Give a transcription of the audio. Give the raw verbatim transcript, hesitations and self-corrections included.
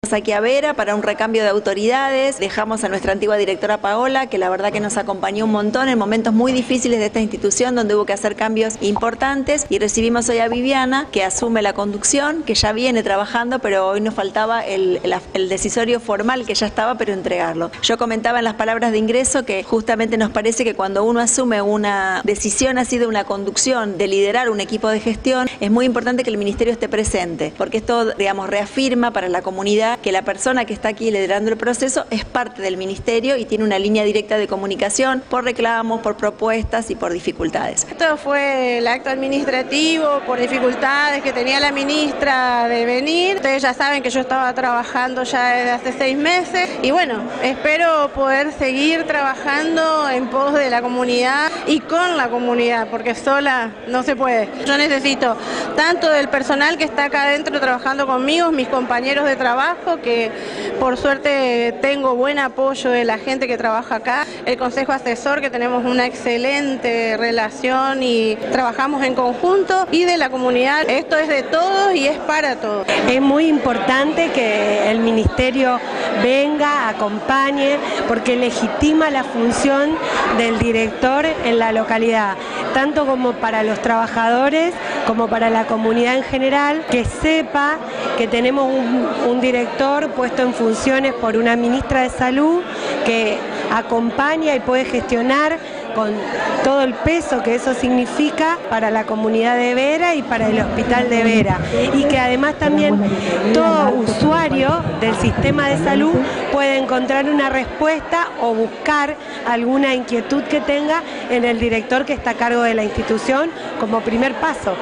Aquí a Vera para un recambio de autoridades, dejamos a nuestra antigua directora Paola, que la verdad que nos acompañó un montón en momentos muy difíciles de esta institución donde hubo que hacer cambios importantes, y recibimos hoy a Viviana, que asume la conducción, que ya viene trabajando, pero hoy nos faltaba el, el, el decisorio formal que ya estaba, pero entregarlo. Yo comentaba en las palabras de ingreso que justamente nos parece que cuando uno asume una decisión así de una conducción, de liderar un equipo de gestión, es muy importante que el ministerio esté presente, porque esto, digamos, reafirma para la comunidad que la persona que está aquí liderando el proceso es parte del ministerio y tiene una línea directa de comunicación por reclamos, por propuestas y por dificultades. Esto fue el acto administrativo por dificultades que tenía la ministra de venir. Ustedes ya saben que yo estaba trabajando ya desde hace seis meses y bueno, espero poder seguir trabajando en pos de la comunidad y con la comunidad, porque sola no se puede. Yo necesito tanto del personal que está acá adentro trabajando conmigo, mis compañeros de trabajo, que por suerte tengo buen apoyo de la gente que trabaja acá, el consejo asesor, que tenemos una excelente relación y trabajamos en conjunto, y de la comunidad. Esto es de todos y es para todos. Es muy importante que el ministerio venga, acompañe, porque legitima la función del director en la localidad, tanto como para los trabajadores como para la comunidad en general, que sepa que tenemos un, un director puesto en funciones por una ministra de Salud que acompaña y puede gestionar con todo el peso que eso significa para la comunidad de Vera y para el hospital de Vera, y que además también todo usuario del sistema de salud puede encontrar una respuesta o buscar alguna inquietud que tenga en el director que está a cargo de la institución como primer paso.